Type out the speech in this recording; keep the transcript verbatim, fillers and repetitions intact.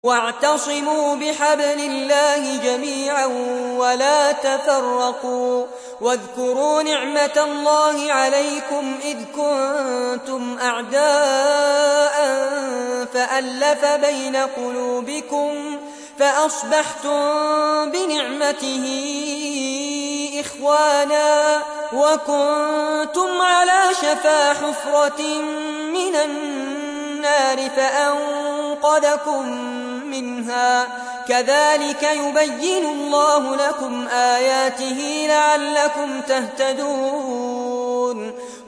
وَاعْتَصِمُوا بِحَبْلِ اللَّهِ جَمِيعًا وَلَا تَفَرَّقُوا وَاذْكُرُوا نِعْمَةَ اللَّهِ عَلَيْكُمْ إِذْ كُنتُمْ أَعْدَاءً فَأَلَّفَ بَيْنَ قُلُوبِكُمْ فَأَصْبَحْتُم بِنِعْمَتِهِ إِخْوَانًا وَكُنتُمْ عَلَىٰ شَفَا حُفْرَةٍ مِّنَ النَّارِ فَأَنقَذَكُم مِّنْهَا ۗ كَذَٰلِكَ يُبَيِّنُ اللَّهُ لَكُمْ آيَاتِهِ لَعَلَّكُمْ تَهْتَدُونَ